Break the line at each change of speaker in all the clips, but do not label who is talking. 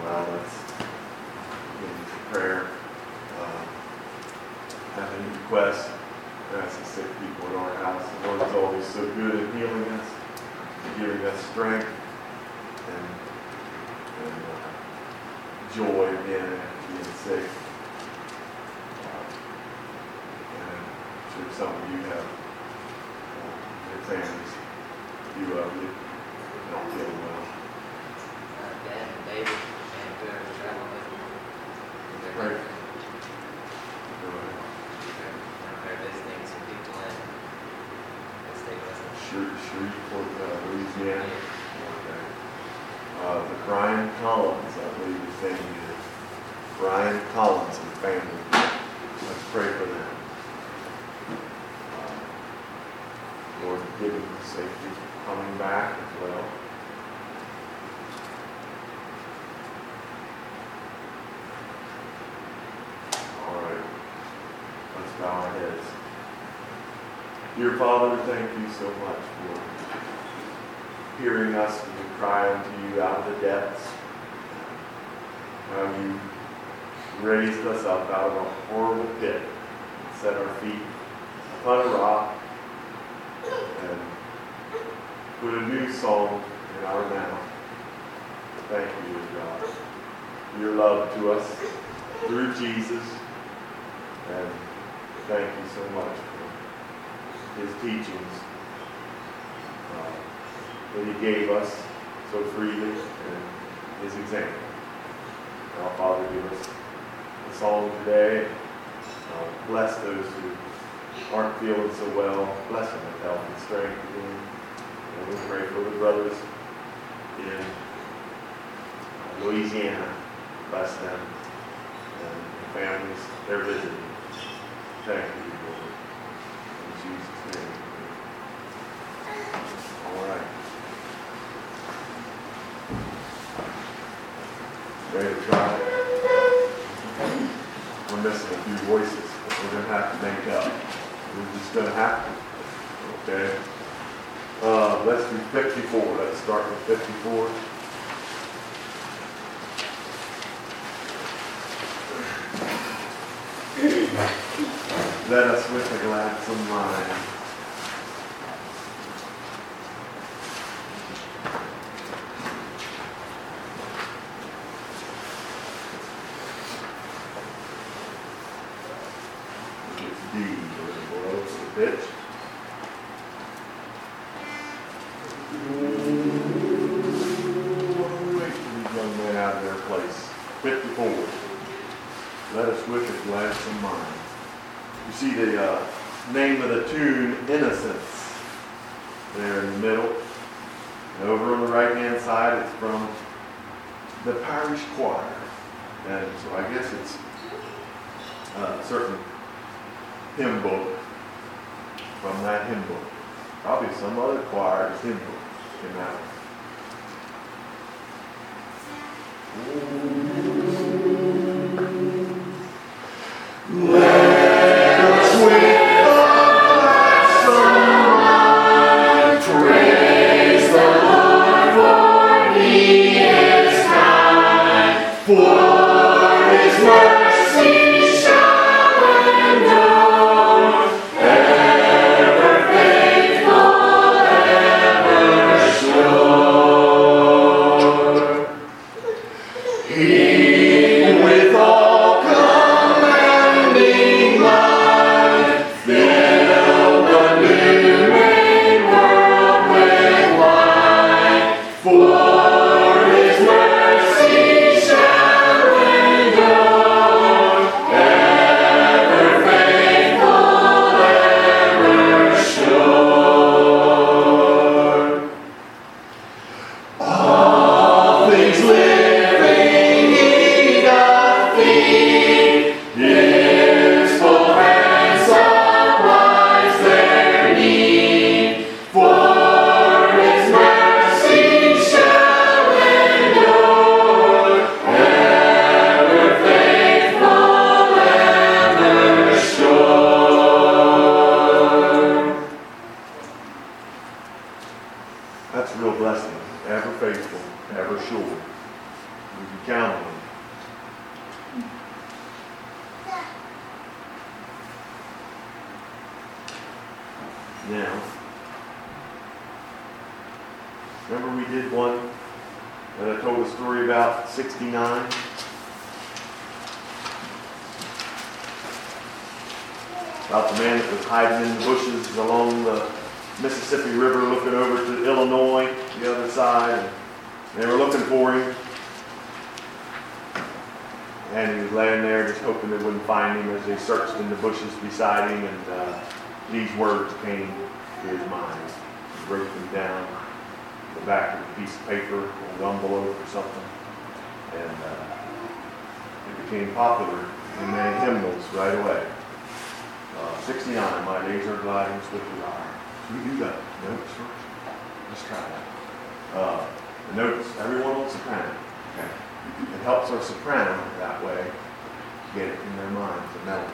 Well, let's begin with prayer. Have any requests? Ask the sick people in our house. The Lord is always so good at healing us, giving us strength and joy again after being sick. And I'm sure some of you have your families, you don't feel well.
Dad and David and whoever traveled with me.
Right.
They're visiting some people in the state of
Shreveport, Louisiana. Okay. The Brian Collins, I believe his name is. Brian Collins and family. Let's pray for them. Lord, give them safety coming back as well. All right. Let's bow our heads. Dear Father, thank you so much for hearing us when we cry unto you out of the depths. How you raised us up out of a horrible pit and set our feet upon a rock and put a new song in our mouth. Thank you, God, for your love to us through Jesus. And thank you so much for his teachings that he gave us so freely and his example. Now, Father, give us a song today. Bless those who aren't feeling so well. Bless them with health and strength again. And we pray for the brothers in Louisiana. Bless them and the families they're visiting. Thank you, Lord. In Jesus' name. All right. Ready to try? We're missing a few voices, but we're going to have to make up. We're just going to have to. Okay? Let's do 54. Let's start with 54. Let us with a gladsome mind. D, below the pitch. Wait for these young men out of their place. 54. Let us with a gladsome mind. You see the name of the tune, Innocence, there in the middle. And over on the right-hand side, it's from the parish choir. And so I guess it's a certain hymn book from that hymn book. Probably some other choir's hymn book came out.
All things living
count on Him. Now, remember we did one that I told a story about, 69? About the man that was hiding in the bushes along the Mississippi River looking over to Illinois, the other side, and they were looking for him. And he was laying there just hoping they wouldn't find him as they searched in the bushes beside him, and these words came to his mind. He wrote them down on the back of a piece of paper, an envelope or something, and it became popular in many hymnals right away. 69, my days are gliding swiftly by. Should we do that notes first? Let's try that. The notes, everyone on soprano. Okay. It helps our soprano that way get it in their minds, the melody.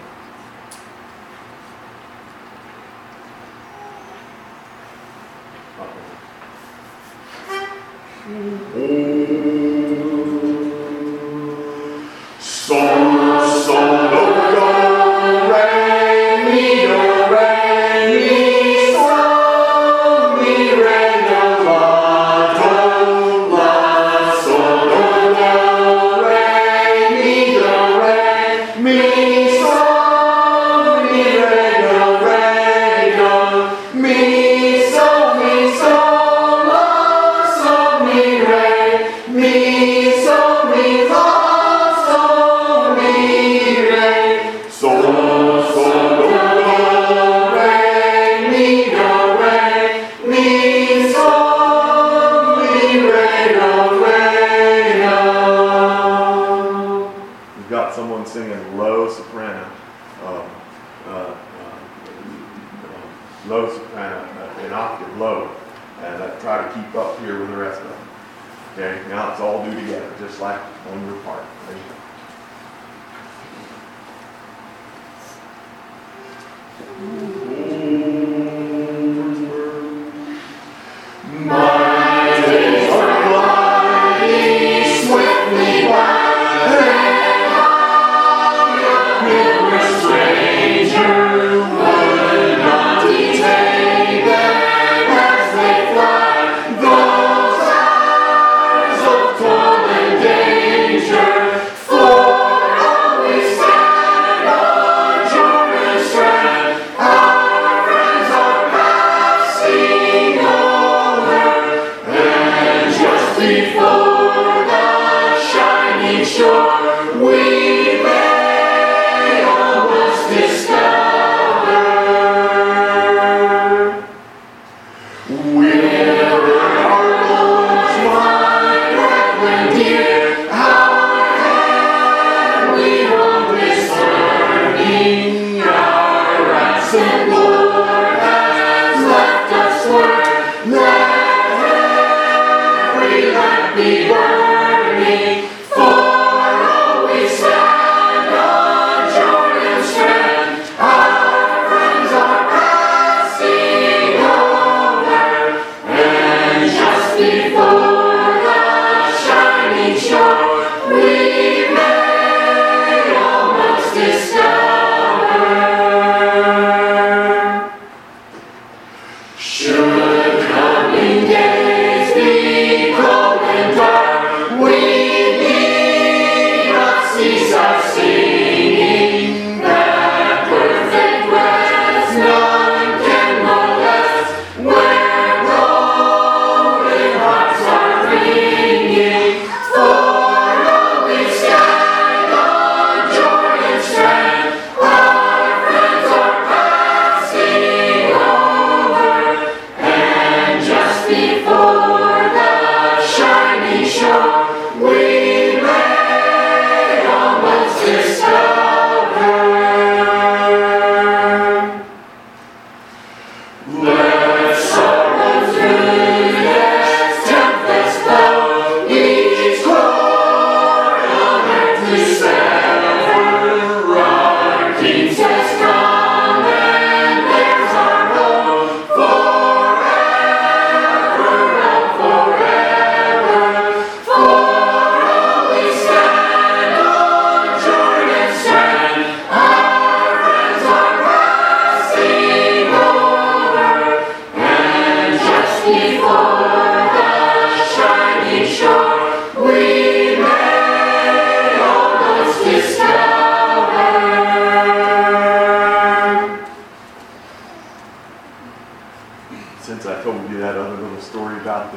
Sol, sol, do, do, re, mi, do, re, mi, sol, mi, re, do, la, do, la, sol, do, do, re, mi, do, re, mi, sol, mi, re, do, mi, sol, la, sol, mi, re, mi, sol, mi, la, sol, mi, re, sol, sol, do, re, mi, sol, mi, re, do. We've got someone singing low soprano, low soprano, an octave low, and I try to keep up here with the rest of them. Okay, now it's all do together, just like on your part. Ready? My days are gliding swiftly by, and I, a stranger, would not detain them as they fly. Those hours of toil and danger, for always stand on Jordan's strand. Our friends are passing over, and just before the shining shore, we may almost discover where our Lord's my brethren dear. Our hand we hold discerning, our ransom Lord has left us word. Let every lamp be burning, for all we stand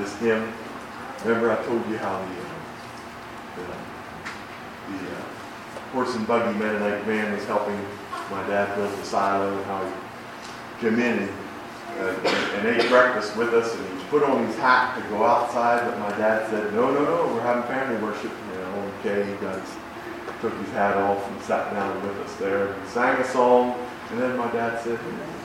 this hymn. Remember I told you how the horse and buggy Mennonite man was helping my dad build the silo, and how he came in and ate breakfast with us, and he put on his hat to go outside, but my dad said, no, we're having family worship. Okay, he does. Took his hat off and sat down with us there, and sang a song, and then my dad said,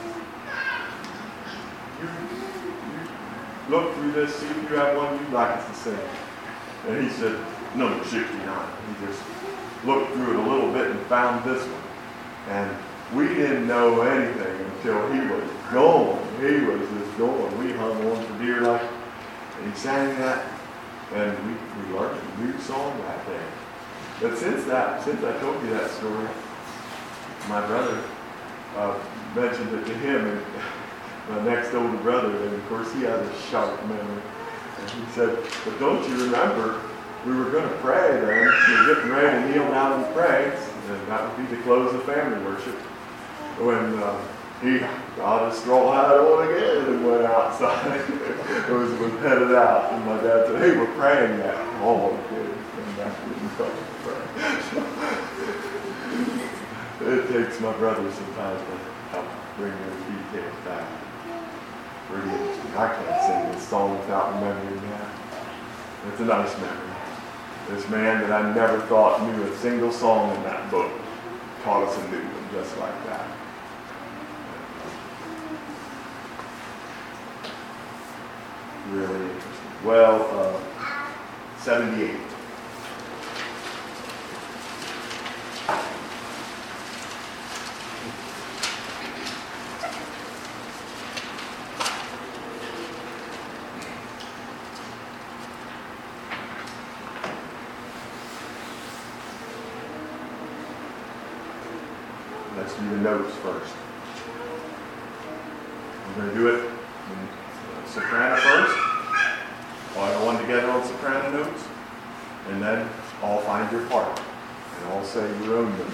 you look through this, see if you have one you'd like us to sing. And he said, number 69. He just looked through it a little bit and found this one. And we didn't know anything until he was gone. He was just gone. We hung on for dear life. And he sang that, and we learned a new song that day. But since I told you that story, my brother mentioned it to him, and my next older brother, and of course he had a sharp memory. And he said, but don't you remember, we were going to pray then. We were getting ready to kneel down and pray, and that would be to close the family worship. When he got his straw hat on again and went outside. was headed out, and my dad said, hey, we're praying yet. Oh, okay. And back and come pray. It takes my brother some time to help bring those details back. Pretty interesting. I can't sing this song without remembering that. It's a nice memory. This man that I never thought knew a single song in that book taught us a new one just like that. Really interesting. Well, 78. Let's do the notes first. We're going to do it in soprano first. All one together on soprano notes. And then all find your part. And all say your own notes.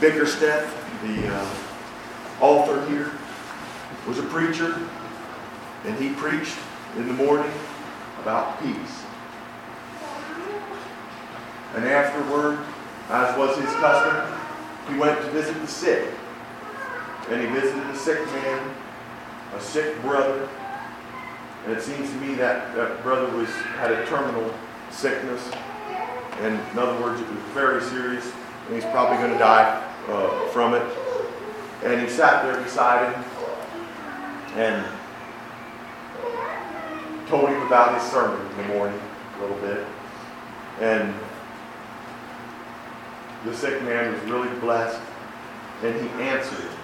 Bickersteth, the author here, was a preacher, and he preached in the morning about peace. And afterward, as was his custom, he went to visit the sick. And he visited a sick man, a sick brother. And it seems to me that that brother had a terminal sickness. And in other words, it was very serious. And he's probably going to die from it. And he sat there beside him and told him about his sermon in the morning a little bit. And the sick man was really blessed, and he answered it.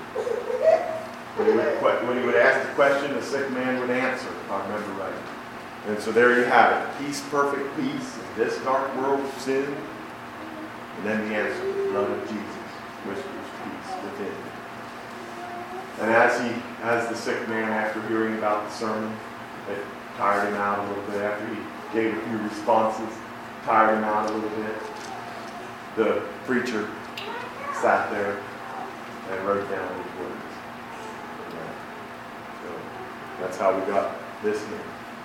When he would ask the question, the sick man would answer, if I remember right. And so there you have it. Peace, perfect peace in this dark world of sin. And then the answer, the blood of Jesus whispers peace within. And as the sick man, after hearing about the sermon, it tired him out a little bit. After he gave a few responses, tired him out a little bit. The preacher sat there and wrote down his words. So that's how we got this hymn.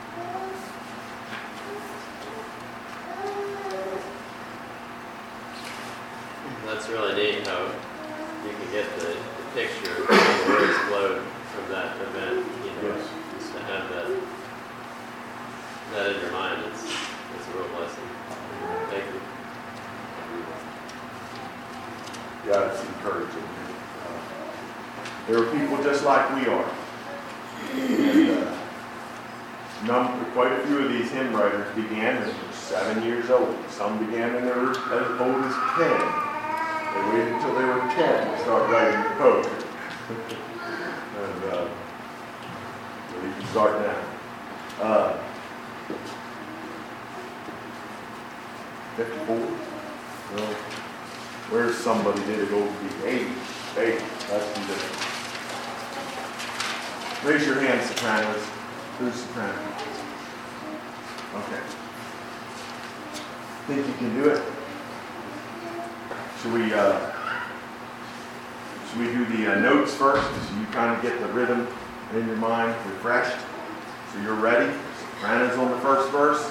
That's really neat how you can get the picture of how the words flowed from that event.
Yes.
Just to have that in your mind, it's a real blessing. Thank you.
Yeah, it's encouraging. There are people just like we are. And quite a few of these hymn writers began when they were 7 years old. Some began when they were as old as 10. They waited until they were 10 to start writing poetry. And so you can start now. 54? Well, where's somebody did it over the 80? 80. That's the difference. Raise your hand, sopranos. Who's soprano? Okay. Think you can do it? Should we do the notes first, so you kind of get the rhythm in your mind refreshed? So you're ready. Sopranos on the first verse.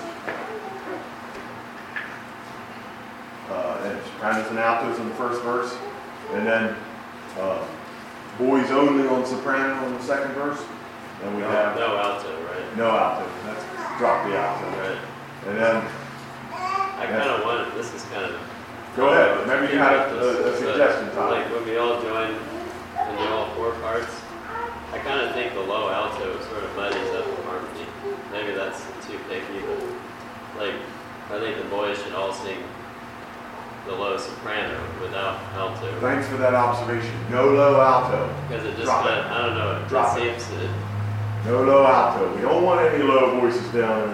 And sopranos and altos on the first verse. And then boys only on soprano on the second verse. And we have
no alto, right?
No alto. Let's drop the alto.
Right.
And then
I kind of wanted. This is kind of.
Go ahead. Maybe you had a suggestion, Tom.
Like when we all join in the all four parts, I kind of think the low alto sort of muddies up the harmony. Maybe that's too picky, but like I think the boys should all sing the low soprano without alto.
Thanks for that observation. No low alto.
Because it just kind of, I don't know, it just seems to.
No low alto. We don't want any low voices down.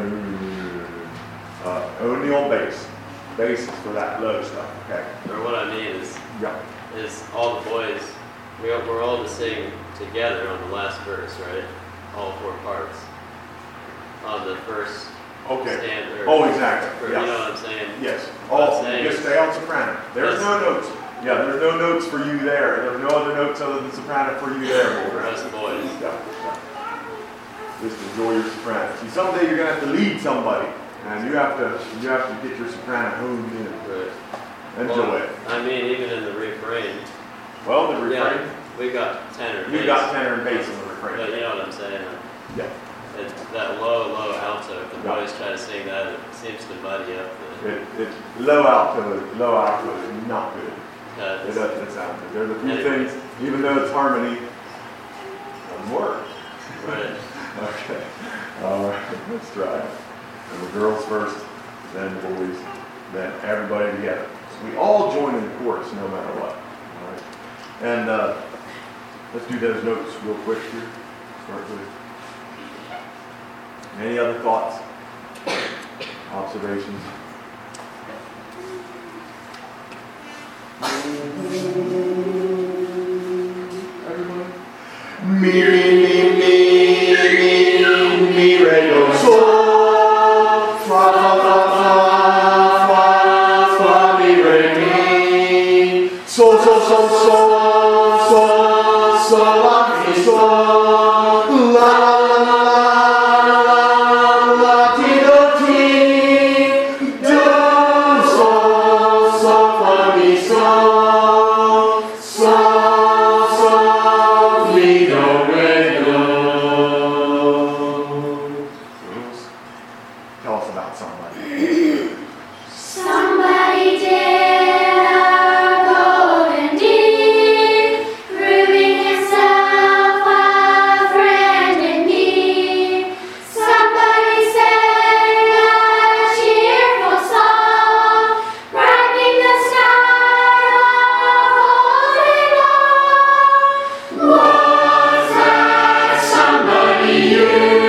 Only on bass. Bass is for that low stuff. Okay.
Or what I mean is all the boys, we're all to sing together on the last verse, right? All four parts. On the first stanza.
Oh, exactly.
You know what I'm saying?
Yes. Just stay on soprano. There's no notes. Yeah, there's no notes for you there. There's no other notes other than soprano for you there.
For us boys.
Yeah. Just enjoy your soprano. See, someday you're gonna have to lead somebody, and you have to get your soprano honed in.
Right.
Enjoy it.
I mean, even in the refrain.
Well, the refrain.
Yeah, we got tenor.
You got tenor and bass in the refrain.
But you know what I'm saying?
Yeah.
It's that low alto. If the boys try to sing that, it seems to muddy up the.
Low alto is not good.
cuts.
It doesn't sound good. There's a few things, even though it's harmony, doesn't work.
Right.
Okay. All right. Let's try it. And the girls first, then the boys, then everybody together. So we all join in the chorus no matter what. All right. And let's do those notes real quick here. Start with. Any other thoughts? Observations? Everybody? Mi, re, do, sol, fa, mi, re, mi, sol, Tell us about somebody.
Somebody did a golden deed, proving himself a friend in need. Somebody sang a cheerful song, brightening the sky of golden dawn. Was that somebody you?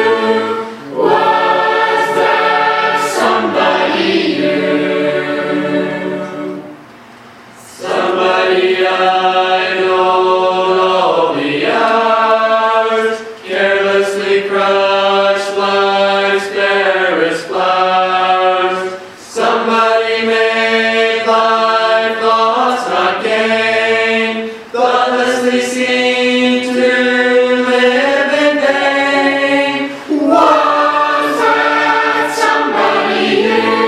Somebody I know all the hours, carelessly crushed life's fairest flowers. Somebody made life lost, not gain, thoughtlessly seemed to live in vain. Was that somebody you?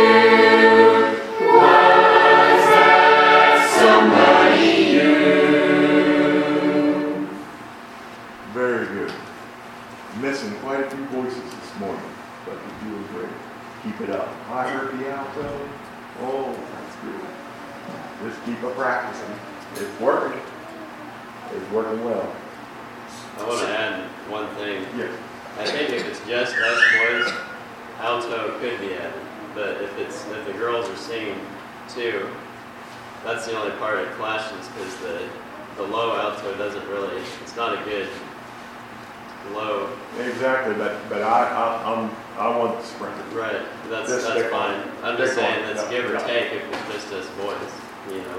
Very good. Missing quite a few voices this morning, but you're doing great. Keep it up. I heard the alto. Oh, that's good. Just keep up practicing. It's working. It's working well.
I want to add one thing.
Yes.
I think if it's just us boys, alto could be added. But if the girls are singing too, that's the only part it clashes because the low alto doesn't really. It's not a good low.
Exactly, but I want the sprinter.
Right. That's
Just stick
fine.
on.
I'm just
Stick on.
saying let's
Yeah,
give or
yeah.
take if it's just us boys. You know.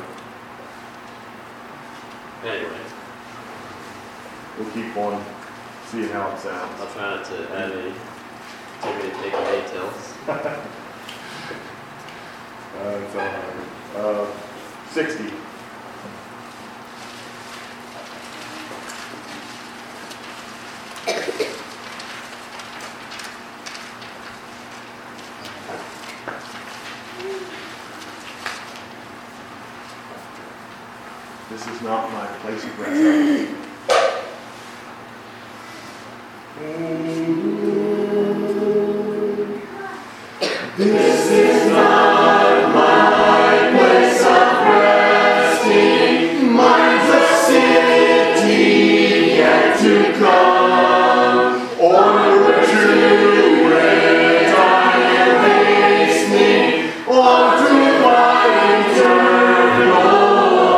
Anyway,
We'll keep on seeing how it sounds.
I'll try not to add any too many big details.
It's all right. 60. This is not my place of rest. This is not my place of resting. Mine's a city yet to come. Onward to it I am hastening, on to my eternal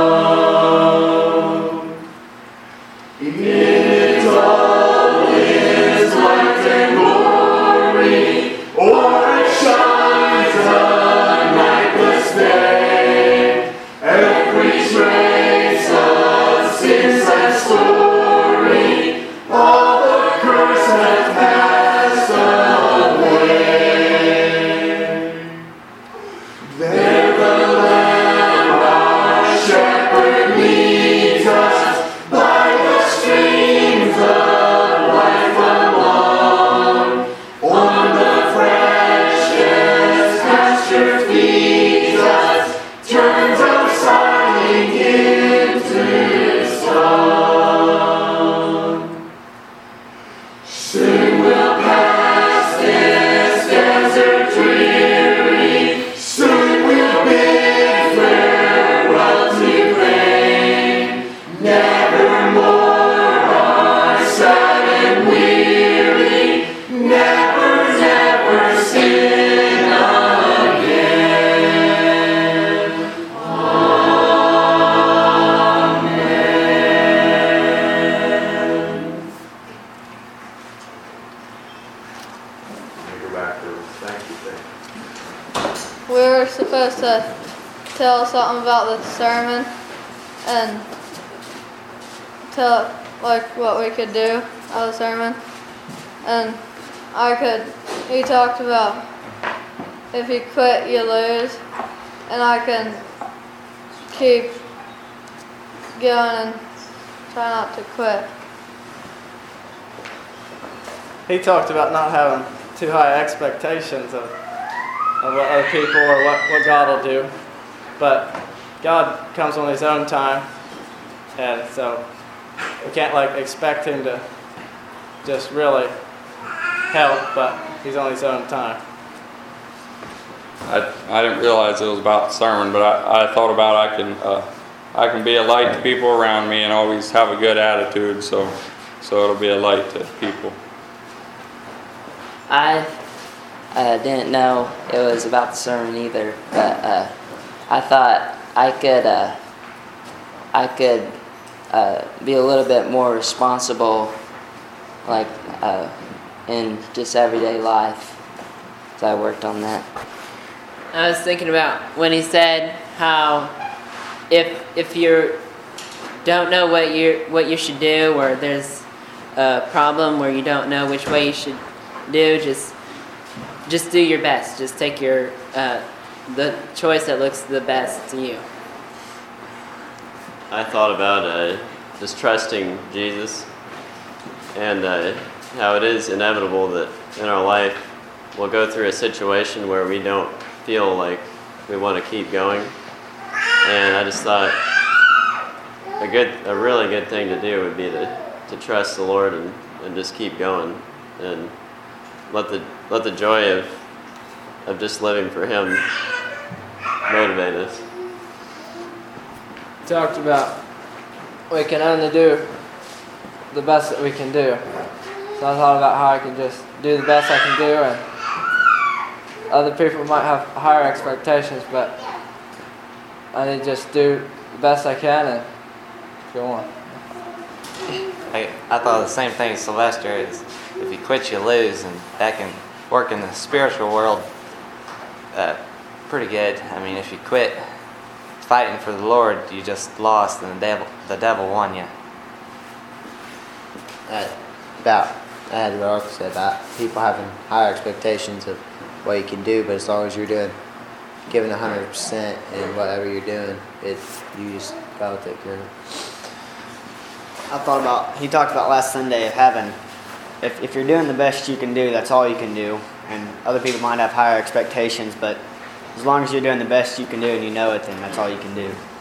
home. In it all is light and glory, or it shines a nightless day. Every trace of sin's and story, all the curse has passed away. There the Lamb, our shepherd, leads us by the streams of life along. On the freshest pasture feeds us, turns our sighing into song. Soon we'll pass this desert dreary, soon we'll bid farewell to grain. Nevermore are sad and weary, never, never sin again. Amen. Let me go back to thank you thing.
We were supposed to tell something about the sermon and tell like what we could do out of the sermon. And he talked about if you quit, you lose. And I can keep going and try not to quit.
He talked about not having too high expectations of what other people or what God will do. But God comes on his own time, and so we can't expect him to just really help, but he's on his own time.
I didn't realize it was about the sermon, but I thought about I can be a light to people around me and always have a good attitude, so it'll be a light to people.
I didn't know it was about the sermon either, but I thought I could be a little bit more responsible, in just everyday life. So I worked on that.
I was thinking about when he said how if you don't know what you should do, or there's a problem where you don't know which way you should do, just do your best. Just take your the choice that looks the best to you.
I thought about just trusting Jesus, and how it is inevitable that in our life we'll go through a situation where we don't feel like we want to keep going. And I just thought a really good thing to do would be to trust the Lord and just keep going and let the joy of just living for Him motivate us.
Talked about we can only do the best that we can do. So I thought about how I can just do the best I can do, and other people might have higher expectations, but I need to just do the best I can and go on.
I thought the same thing as Sylvester is if you quit, you lose, and that can work in the spiritual world pretty good. I mean, if you quit fighting for the Lord, you just lost, and the devil won you.
I had what Arthur said about people having higher expectations of what you can do, but as long as you're giving 100% in whatever you're doing, you just gotta take care of it.
I thought about, he talked about last Sunday of having, if you're doing the best you can do, that's all you can do. And other people might have higher expectations, but as long as you're doing the best you can do and you know it, then that's all you can do.